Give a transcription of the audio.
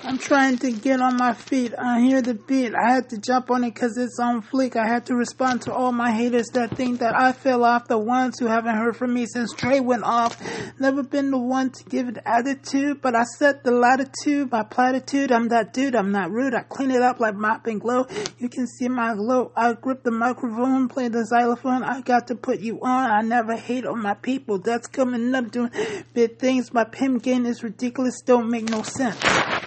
I'm trying to get on my feet. I hear the beat. I had to jump on it because it's on fleek. I had to respond to all my haters that think that I fell off. The ones who haven't heard from me since Trey went off. Never been the one to give it attitude, but I set the latitude by platitude. I'm that dude. I'm not rude. I clean it up like mop and glow. You can see my glow. I grip the microphone, play the xylophone. I got to put you on. I never hate on my people. That's coming up doing big things. My pen game is ridiculous. Don't make no sense.